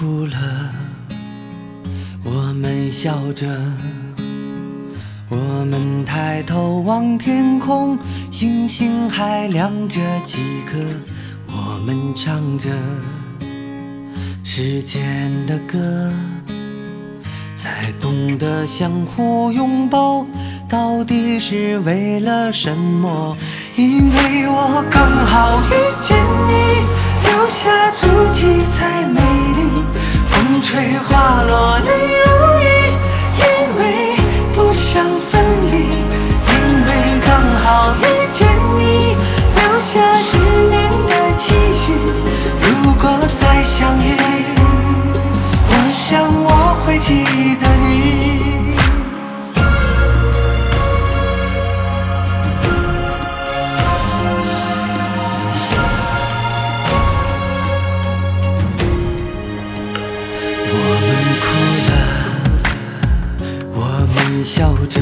哭了，我们笑着，我们抬头望天空，星星还亮着几颗，我们唱着时间的歌，才懂得相互拥抱到底是为了什么。因为我刚好遇见你，留下足迹才美丽，风吹花落泪如雨，因为不想分离。因为刚好遇见你，留下10年的期许，如果再相遇，我想我会记得你。笑着，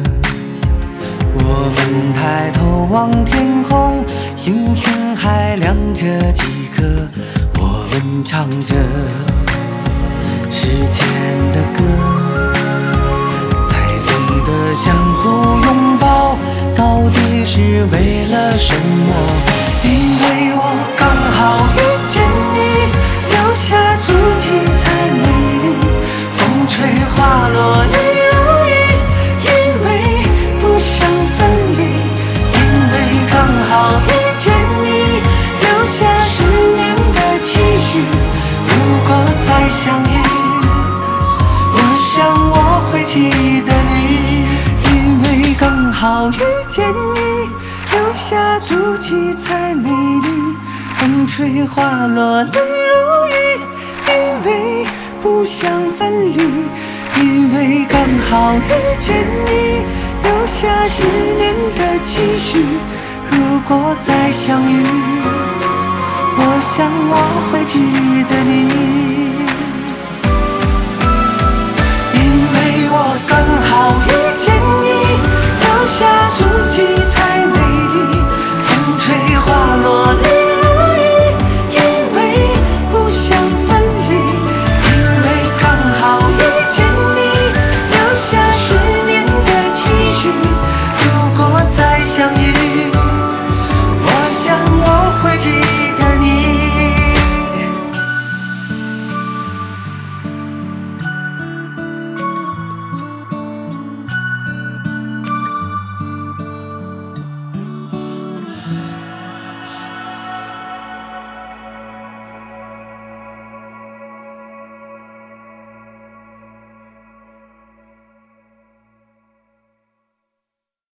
我们抬头望天空，星星还亮着几颗，我们唱着时间的歌，才懂得相互拥抱到底是为了什么。因为我刚好遇见你，留下足迹才美丽，风吹花落泪如雨，好遇见你，留下10年的期许，如果再相遇，我想我会记得你。因为刚好遇见你，留下足迹才美丽，风吹花落泪如雨，因为不想分离。因为刚好遇见你，留下10年的期许，如果再相遇，我想我会记得你。